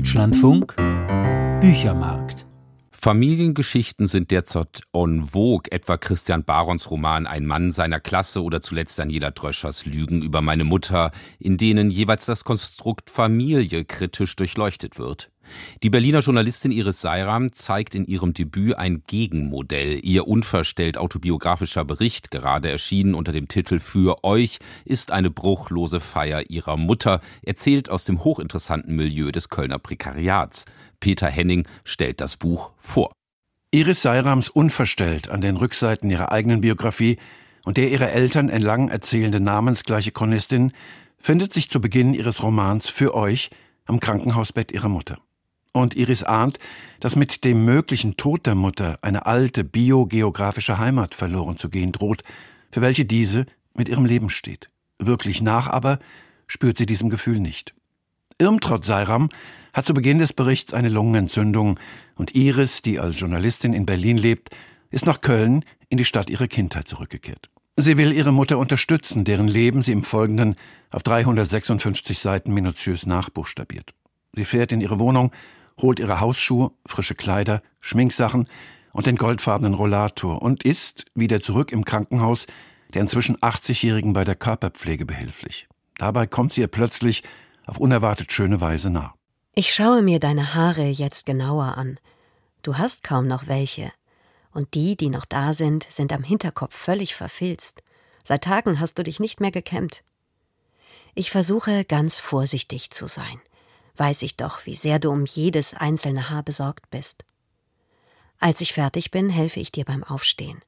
Deutschlandfunk Büchermarkt. Familiengeschichten sind derzeit en vogue, etwa Christian Barons Roman Ein Mann seiner Klasse oder zuletzt Daniela Dröschers Lügen über meine Mutter, in denen jeweils das Konstrukt Familie kritisch durchleuchtet wird. Die Berliner Journalistin Iris Seiram zeigt in ihrem Debüt ein Gegenmodell. Ihr unverstellt autobiografischer Bericht, gerade erschienen unter dem Titel Für euch, ist eine bruchlose Feier ihrer Mutter, erzählt aus dem hochinteressanten Milieu des Kölner Prekariats. Peter Henning stellt das Buch vor. Iris Seirams unverstellt an den Rückseiten ihrer eigenen Biografie und der ihrer Eltern entlang erzählende namensgleiche Chronistin findet sich zu Beginn ihres Romans Für euch am Krankenhausbett ihrer Mutter. Und Iris ahnt, dass mit dem möglichen Tod der Mutter eine alte biogeografische Heimat verloren zu gehen droht, für welche diese mit ihrem Leben steht. Wirklich nach aber spürt sie diesem Gefühl nicht. Irmtraud Seiram hat zu Beginn des Berichts eine Lungenentzündung und Iris, die als Journalistin in Berlin lebt, ist nach Köln in die Stadt ihrer Kindheit zurückgekehrt. Sie will ihre Mutter unterstützen, deren Leben sie im Folgenden auf 356 Seiten minutiös nachbuchstabiert. Sie fährt in ihre Wohnung, holt ihre Hausschuhe, frische Kleider, Schminksachen und den goldfarbenen Rollator und ist wieder zurück im Krankenhaus der inzwischen 80-Jährigen bei der Körperpflege behilflich. Dabei kommt sie ihr plötzlich auf unerwartet schöne Weise nah. Ich schaue mir deine Haare jetzt genauer an. Du hast kaum noch welche. Und die noch da sind, sind am Hinterkopf völlig verfilzt. Seit Tagen hast du dich nicht mehr gekämmt. Ich versuche, ganz vorsichtig zu sein. Weiß ich doch, wie sehr du um jedes einzelne Haar besorgt bist. Als ich fertig bin, helfe ich dir beim Aufstehen.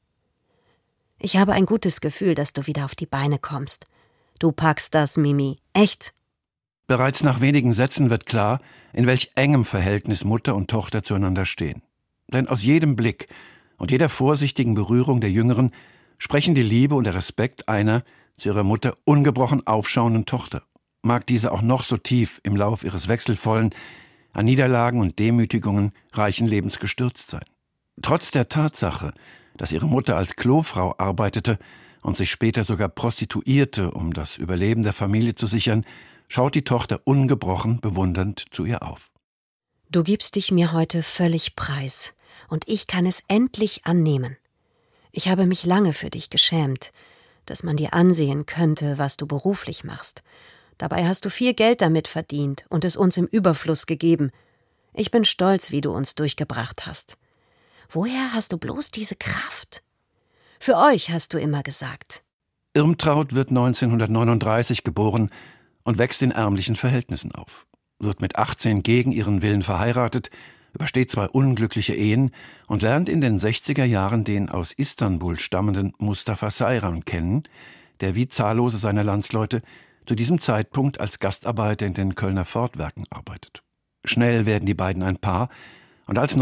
Ich habe ein gutes Gefühl, dass du wieder auf die Beine kommst. Du packst das, Mimi. Echt. Bereits nach wenigen Sätzen wird klar, in welch engem Verhältnis Mutter und Tochter zueinander stehen. Denn aus jedem Blick und jeder vorsichtigen Berührung der Jüngeren sprechen die Liebe und der Respekt einer zu ihrer Mutter ungebrochen aufschauenden Tochter. Mag diese auch noch so tief im Lauf ihres wechselvollen, an Niederlagen und Demütigungen reichen Lebens gestürzt sein. Trotz der Tatsache, dass ihre Mutter als Klofrau arbeitete und sich später sogar prostituierte, um das Überleben der Familie zu sichern, schaut die Tochter ungebrochen bewundernd zu ihr auf. Du gibst dich mir heute völlig preis, und ich kann es endlich annehmen. Ich habe mich lange für dich geschämt, dass man dir ansehen könnte, was du beruflich machst. Dabei hast du viel Geld damit verdient und es uns im Überfluss gegeben. Ich bin stolz, wie du uns durchgebracht hast. Woher hast du bloß diese Kraft? Für euch hast du immer gesagt. Irmtraud wird 1939 geboren und wächst in ärmlichen Verhältnissen auf. Wird mit 18 gegen ihren Willen verheiratet, übersteht 2 unglückliche Ehen und lernt in den 60er Jahren den aus Istanbul stammenden Mustafa Seiram kennen, der wie zahllose seiner Landsleute zu diesem Zeitpunkt als Gastarbeiter in den Kölner Fortwerken arbeitet. Schnell werden die beiden ein Paar und als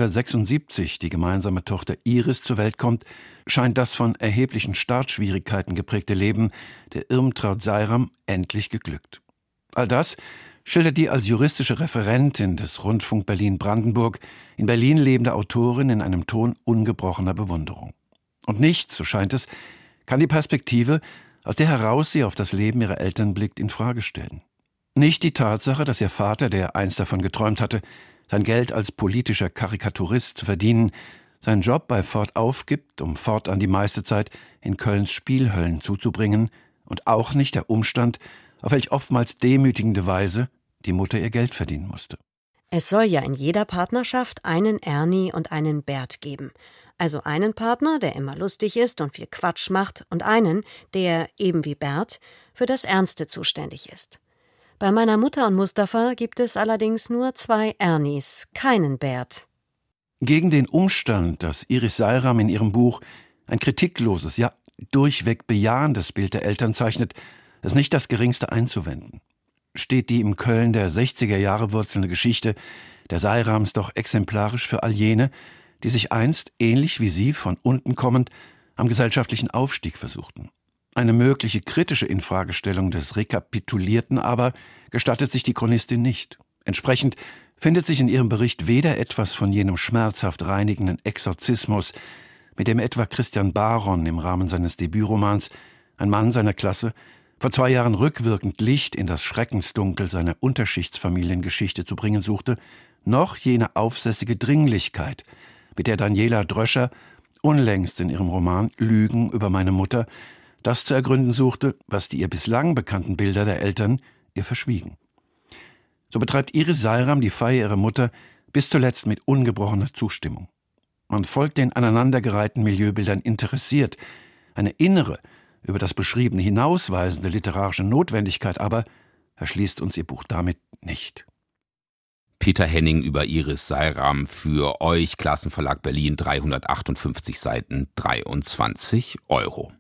1976 die gemeinsame Tochter Iris zur Welt kommt, scheint das von erheblichen Startschwierigkeiten geprägte Leben der Irmtraud Seiram endlich geglückt. All das schildert die als juristische Referentin des Rundfunk Berlin-Brandenburg in Berlin lebende Autorin in einem Ton ungebrochener Bewunderung. Und nichts, so scheint es, kann die Perspektive, aus der heraus sie auf das Leben ihrer Eltern blickt, in Frage stellen. Nicht die Tatsache, dass ihr Vater, der einst davon geträumt hatte, sein Geld als politischer Karikaturist zu verdienen, seinen Job bei Ford aufgibt, um fortan die meiste Zeit in Kölns Spielhöllen zuzubringen, und auch nicht der Umstand, auf welch oftmals demütigende Weise die Mutter ihr Geld verdienen musste. Es soll ja in jeder Partnerschaft einen Ernie und einen Bert geben. Also einen Partner, der immer lustig ist und viel Quatsch macht, und einen, der, eben wie Bert, für das Ernste zuständig ist. Bei meiner Mutter und Mustafa gibt es allerdings nur 2 Ernies, keinen Bert. Gegen den Umstand, dass Iris Seiram in ihrem Buch ein kritikloses, ja durchweg bejahendes Bild der Eltern zeichnet, ist nicht das Geringste einzuwenden. Steht die im Köln der 60er Jahre wurzelnde Geschichte der Seirams doch exemplarisch für all jene, die sich einst, ähnlich wie sie, von unten kommend, am gesellschaftlichen Aufstieg versuchten. Eine mögliche kritische Infragestellung des Rekapitulierten aber gestattet sich die Chronistin nicht. Entsprechend findet sich in ihrem Bericht weder etwas von jenem schmerzhaft reinigenden Exorzismus, mit dem etwa Christian Baron im Rahmen seines Debütromans Ein Mann seiner Klasse vor 2 Jahren rückwirkend Licht in das Schreckensdunkel seiner Unterschichtsfamiliengeschichte zu bringen suchte, noch jene aufsässige Dringlichkeit, mit der Daniela Dröscher unlängst in ihrem Roman »Lügen über meine Mutter« das zu ergründen suchte, was die ihr bislang bekannten Bilder der Eltern ihr verschwiegen. So betreibt Iris Seiram die Feier ihrer Mutter bis zuletzt mit ungebrochener Zustimmung. Man folgt den aneinandergereihten Milieubildern interessiert. Eine innere, über das Beschriebene hinausweisende literarische Notwendigkeit aber erschließt uns ihr Buch damit nicht. Peter Henning über Iris Seiram für euch, Klassenverlag Berlin, 358 Seiten, 23 €.